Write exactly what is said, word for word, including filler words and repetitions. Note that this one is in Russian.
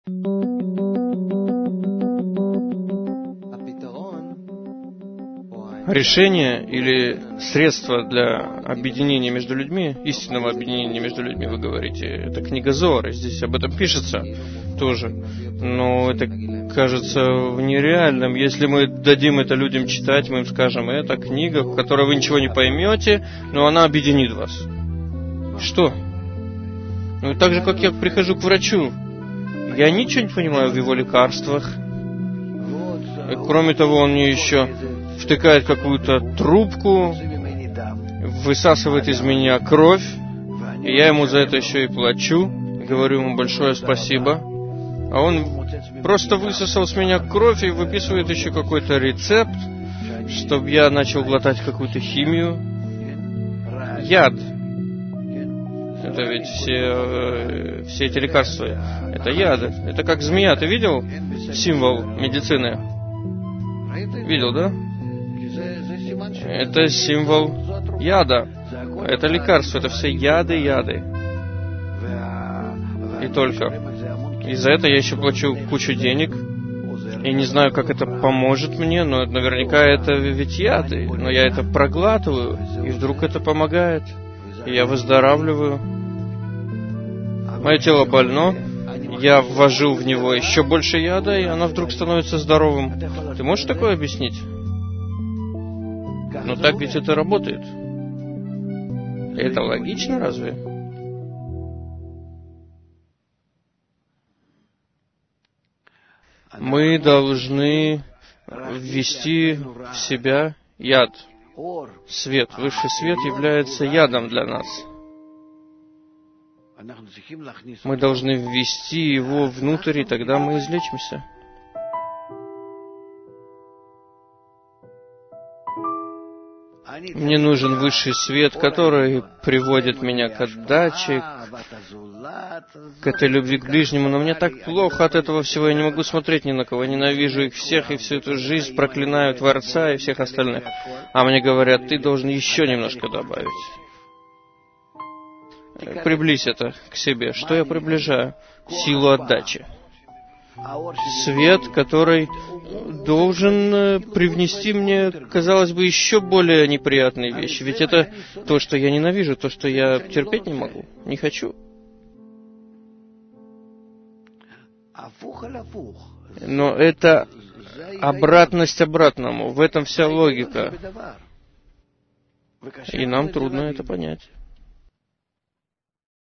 Решение или средство для объединения между людьми, истинного объединения между людьми, вы говорите, это книга Зоара, здесь об этом пишется тоже. Но это кажется нереальным. Если мы дадим это людям читать, мы им скажем, это книга, в которой вы ничего не поймете, но она объединит вас. Что? Ну, так же, как я прихожу к врачу, я ничего не понимаю в его лекарствах. И, кроме того, он мне еще втыкает какую-то трубку, высасывает из меня кровь, и я ему за это еще и плачу, и говорю ему большое спасибо. А он просто высосал с меня кровь и выписывает еще какой-то рецепт, чтобы я начал глотать какую-то химию. Яд. Это ведь все, все эти лекарства. Это яды. Это как змея. Ты видел символ медицины? Видел, да? Это символ яда. Это лекарство. Это все яды, яды. И только. И за это я еще плачу кучу денег. И не знаю, как это поможет мне, но наверняка это ведь яды. Но я это проглатываю, и вдруг это помогает. И я выздоравливаю. Мое тело больно. Я ввожу в него еще больше яда, и оно вдруг становится здоровым. Ты можешь такое объяснить? Но так ведь это работает. Это логично, разве? Мы должны ввести в себя яд. Свет, высший свет является ядом для нас. Мы должны ввести его внутрь, и тогда мы излечимся. Мне нужен высший свет, который приводит меня к отдаче, к этой любви к ближнему, но мне так плохо от этого всего, я не могу смотреть ни на кого, ненавижу их всех, и всю эту жизнь проклинаю Творца и всех остальных. А мне говорят, ты должен еще немножко добавить. Приблизь это к себе. Что я приближаю? Силу отдачи. Свет, который должен привнести мне, казалось бы, еще более неприятные вещи. Ведь это то, что я ненавижу, то, что я терпеть не могу, не хочу. Но это обратность обратному. В этом вся логика. И нам трудно это понять.